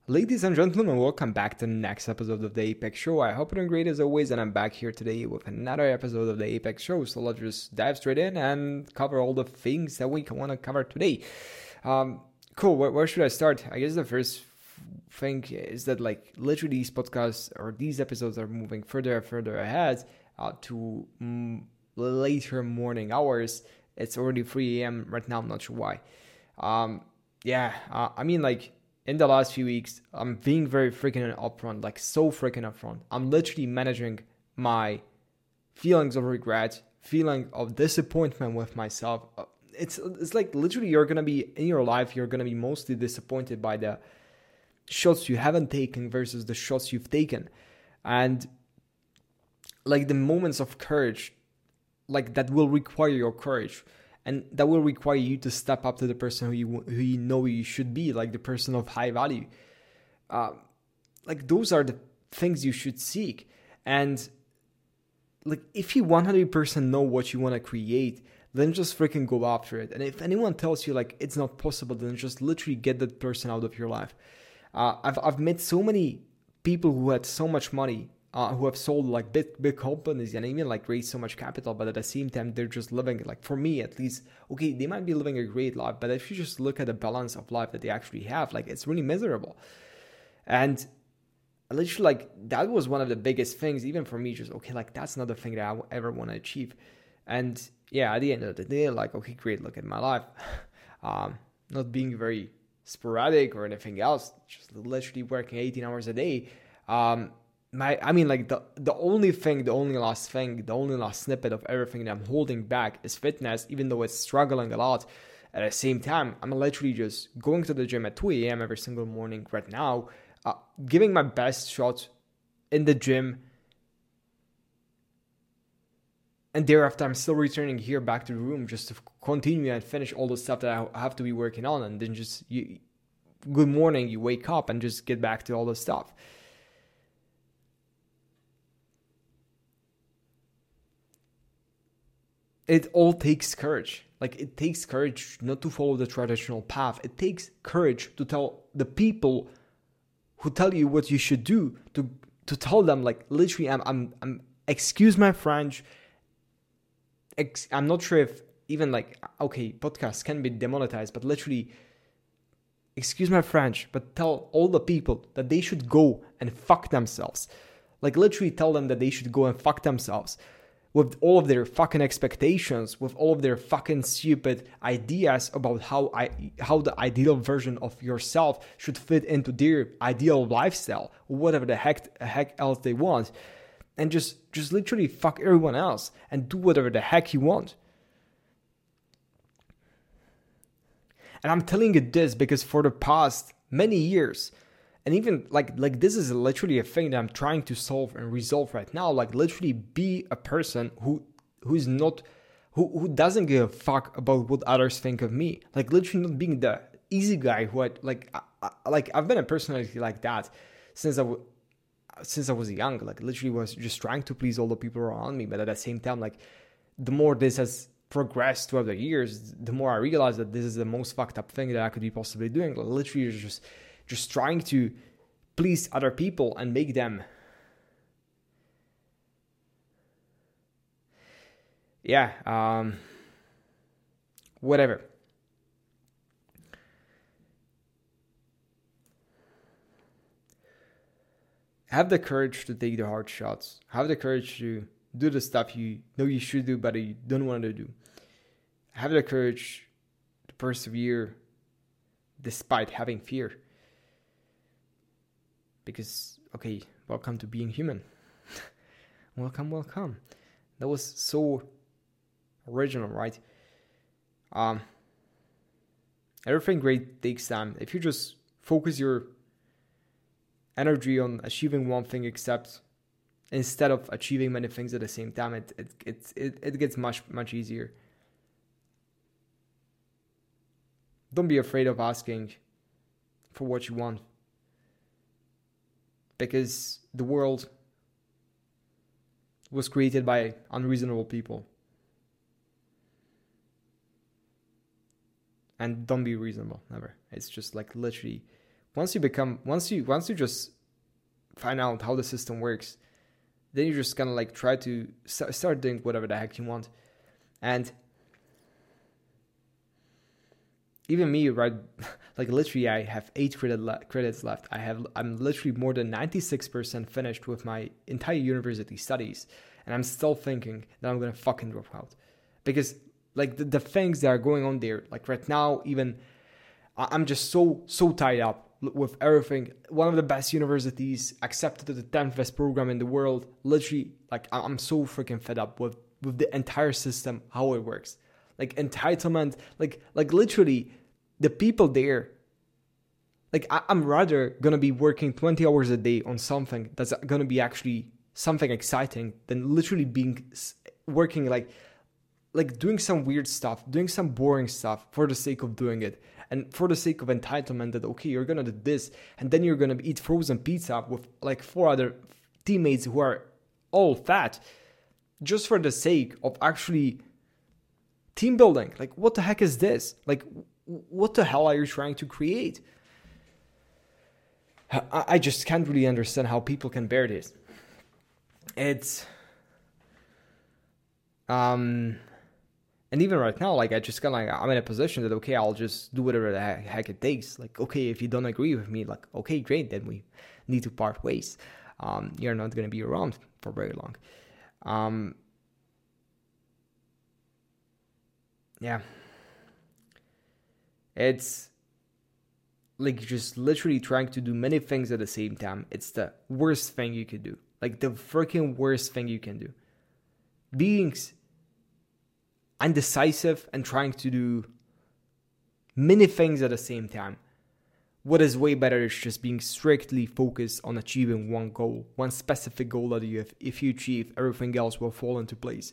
Ladies and gentlemen, welcome back to the next episode of the Apex Show. I hope you're doing great as always, and I'm back here today with another episode of the Apex Show. So let's just dive straight in and cover all the things that we want to cover today. Cool, where should I start? I guess the first thing is that literally these podcasts or these episodes are moving further and further ahead to later morning hours. It's already 3 a.m. right now, I'm not sure why. In the last few weeks, I'm being very freaking upfront, so freaking upfront. I'm literally managing my feelings of regret, feeling of disappointment with myself. It's like literally you're going to be, in your life, you're going to be mostly disappointed by the shots you haven't taken versus the shots you've taken. And the moments of courage, that will require your courage. And that will require you to step up to the person who you know you should be, the person of high value. Those are the things you should seek. And if you 100% know what you want to create, then just freaking go after it. And if anyone tells you it's not possible, then just literally get that person out of your life. I've met so many people who had so much money, who have sold big companies and even raised so much capital, but at the same time they're just living, for me at least, okay, they might be living a great life, but if you just look at the balance of life that they actually have, it's really miserable. And literally that was one of the biggest things, even for me, just that's not the thing that I ever want to achieve. And yeah, at the end of the day, okay, great, look at my life. Not being very sporadic or anything else, just literally working 18 hours a day. The only last snippet of everything that I'm holding back is fitness, even though it's struggling a lot. At the same time, I'm literally just going to the gym at 2 a.m. every single morning right now, giving my best shot in the gym. And thereafter, I'm still returning here back to the room just to continue and finish all the stuff that I have to be working on. And then good morning, you wake up and just get back to all the stuff. It all takes courage. It takes courage not to follow the traditional path. It takes courage to tell the people who tell you what you should do, to tell them, literally, I'm excuse my French. I'm not sure if even okay, podcasts can be demonetized, but literally, excuse my French, but tell all the people that they should go and fuck themselves. Literally tell them that they should go and fuck themselves. With all of their fucking expectations, with all of their fucking stupid ideas about how the ideal version of yourself should fit into their ideal lifestyle, or whatever the heck else they want, and just literally fuck everyone else and do whatever the heck you want. And I'm telling you this because for the past many years, and even this is literally a thing that I'm trying to solve and resolve right now. Literally be a person who doesn't give a fuck about what others think of me. Literally not being the easy guy who I've been a personality like that since I was young. Literally was just trying to please all the people around me. But at the same time, the more this has progressed throughout the years, the more I realize that this is the most fucked up thing that I could be possibly doing. Literally just trying to please other people and make them whatever. Have the courage to take the hard shots. Have the courage to do the stuff you know you should do but you don't want to do. Have the courage to persevere despite having fear. Because, okay, welcome to being human. Welcome. That was so original, right? Everything great takes time. If you just focus your energy on achieving one thing instead of achieving many things at the same time, it gets much easier. Don't be afraid of asking for what you want. Because the world was created by unreasonable people. And don't be reasonable, never. It's just like literally once you just find out how the system works, then you're just gonna like try to start doing whatever the heck you want. And even me, right? Like literally, I have 8 credits left. I'm literally more than 96% finished with my entire university studies, and I'm still thinking that I'm gonna fucking drop out, because like the things that are going on there, like right now, even I'm just so tied up with everything. One of the best universities, accepted to the 10th best program in the world. Literally, like I'm so freaking fed up with the entire system, how it works. Like entitlement, like literally the people there. Like I'm rather gonna be working 20 hours a day on something that's gonna be actually something exciting than literally being working like doing some weird stuff, doing some boring stuff for the sake of doing it. And for the sake of entitlement that, okay, you're going to do this, and then you're going to eat frozen pizza with like 4 other teammates who are all fat, just for the sake of actually team building. Like, what the heck is this? Like, what the hell are you trying to create? I just can't really understand how people can bear this. It's... And even right now, like, I just kind of like, I'm in a position that, okay, I'll just do whatever the heck it takes. Like, okay, if you don't agree with me, like, okay, great, then we need to part ways. You're not going to be around for very long. Yeah. It's like just literally trying to do many things at the same time. It's the worst thing you could do. Like, the freaking worst thing you can do. Being indecisive and trying to do many things at the same time. What is way better is just being strictly focused on achieving one goal, one specific goal that you have. If you achieve, everything else will fall into place.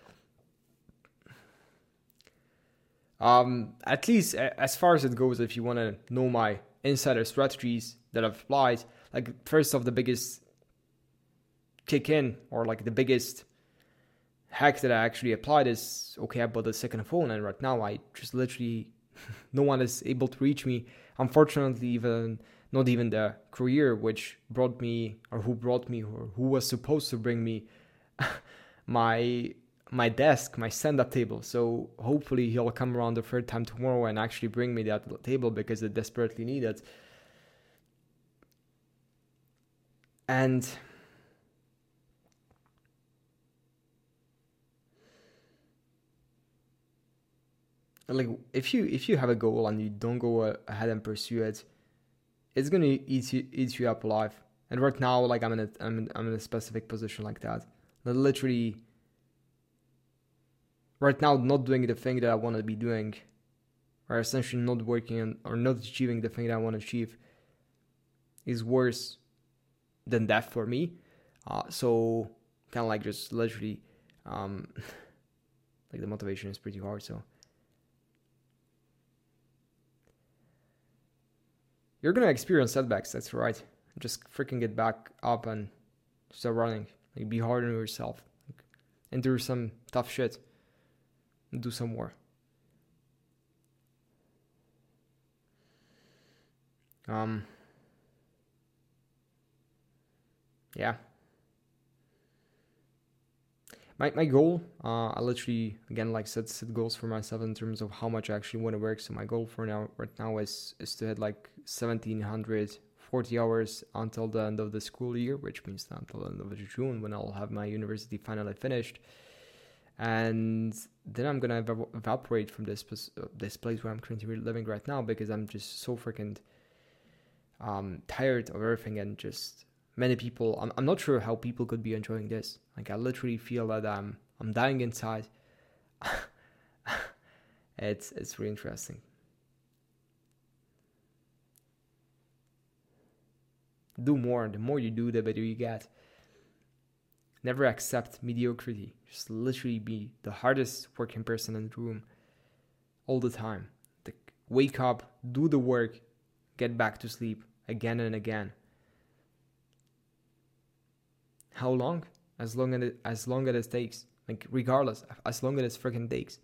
At least as far as it goes, if you want to know my insider strategies that I've applied, like first off, the biggest kick in, or like the biggest hack that I actually applied is, okay, I bought a second phone, and right now I just literally, no one is able to reach me. Unfortunately, not even the courier which brought me, or who was supposed to bring me my desk, my stand-up table. So hopefully he'll come around the third time tomorrow and actually bring me that table, because I desperately need it. And like, if you have a goal and you don't go ahead and pursue it, it's gonna eat you up alive. And right now, like, I'm in a specific position like that. Literally, right now, not doing the thing that I want to be doing, or essentially not working on, or not achieving the thing that I want to achieve, is worse than death for me. So kind of like just literally, like, the motivation is pretty hard. So you're gonna experience setbacks. That's right. Just freaking get back up and start running. Like, be hard on yourself, like, endure some tough shit, and do some more. Yeah. My goal, I literally, again, like, set goals for myself in terms of how much I actually want to work. So my goal right now is to hit like 1,740 hours until the end of the school year, which means until the end of June, when I'll have my university finally finished. And then I'm gonna evaporate from this place where I'm currently living right now, because I'm just so freaking tired of everything. And just many people, I'm not sure how people could be enjoying this. Like, I literally feel that I'm dying inside. It's really interesting. Do more. The more you do, the better you get. Never accept mediocrity. Just literally be the hardest working person in the room all the time. Like, wake up, do the work, get back to sleep again and again. How long? As long as it takes. Like, regardless, as long as it freaking takes.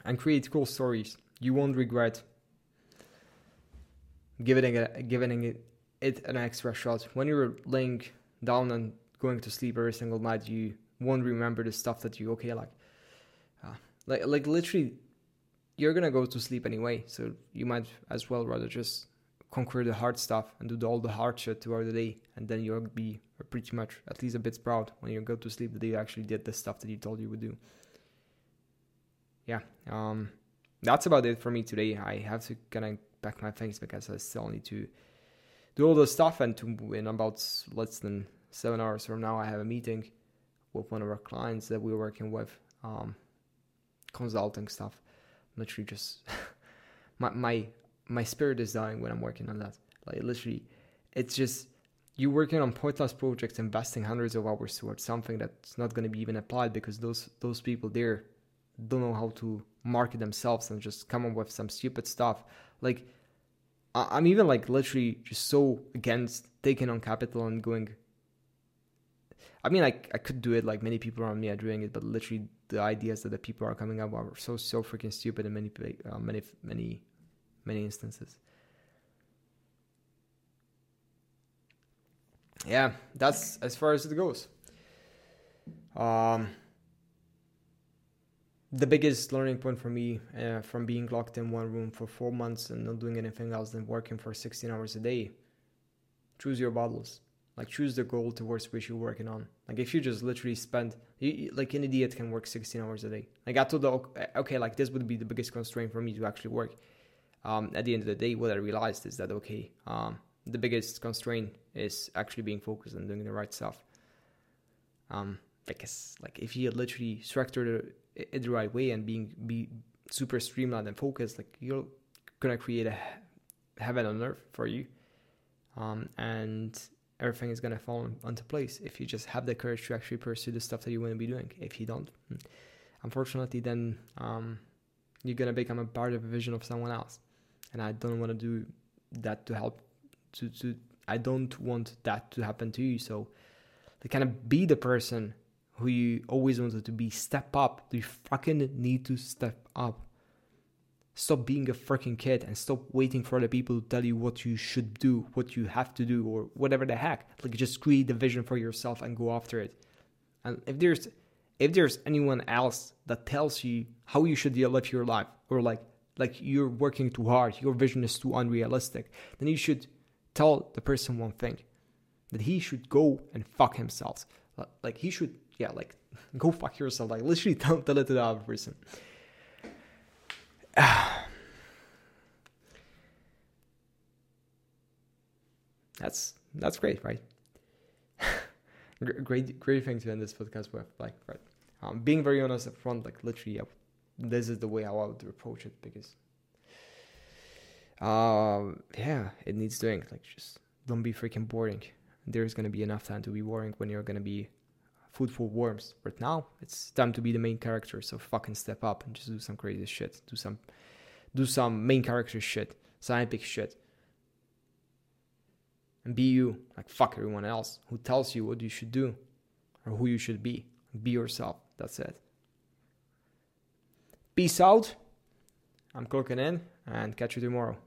and create cool stories. You won't regret giving it an extra shot. When you're laying down and going to sleep every single night, you won't remember the stuff that you like literally you're gonna go to sleep anyway, so you might as well rather just conquer the hard stuff and do all the hard shit throughout the day, and then you'll be pretty much at least a bit proud when you go to sleep that you actually did the stuff that you told you would do. Yeah, that's about it for me today. I have to kind of pack my things because I still need to do all the stuff, and in about less than 7 hours from now I have a meeting with one of our clients that we're working with, consulting stuff. Literally just my spirit is dying when I'm working on that. Like literally, it's just you working on pointless projects, investing hundreds of hours towards something that's not going to be even applied because those people there don't know how to market themselves and just come up with some stupid stuff. Like I'm even like literally just so against taking on capital and going. I mean, I could do it, like many people around me are doing it, but literally the ideas that the people are coming up are so freaking stupid in many instances. Yeah, that's as far as it goes. The biggest learning point for me from being locked in one room for 4 months and not doing anything else than working for 16 hours a day, choose your battles. Like, choose the goal towards which you're working on. Like, if you just literally like an idiot can work 16 hours a day. Like, I thought, okay, like this would be the biggest constraint for me to actually work. At the end of the day, what I realized is that, the biggest constraint is actually being focused and doing the right stuff. Because, like, if you literally structure it the right way and be super streamlined and focused, like, you're gonna create a heaven on earth for you. And everything is going to fall into place if you just have the courage to actually pursue the stuff that you want to be doing. If you don't, unfortunately, then you're going to become a part of a vision of someone else. And I don't want to do that to help. I don't want that to happen to you. So to kind of be the person who you always wanted to be. Step up. You fucking need to step up. Stop being a freaking kid and stop waiting for other people to tell you what you should do, what you have to do, or whatever the heck. Like, just create the vision for yourself and go after it. And if there's anyone else that tells you how you should live your life, or like you're working too hard, your vision is too unrealistic, then you should tell the person one thing: that he should go and fuck himself. Like, he should, go fuck yourself. Like, literally tell it to the other person. That's great, right? great thing to end this podcast with, like, right? Being very honest up front, like, literally, this is the way how I would approach it, because it needs doing. Like, just don't be freaking boring. There's gonna be enough time to be boring when you're gonna be food for worms. But now it's time to be the main character, so fucking step up and just do some crazy shit. Do some main character shit, some epic shit. And be you. Like, fuck everyone else who tells you what you should do or who you should be. Be yourself. That's it. Peace out. I'm clocking in, and catch you tomorrow.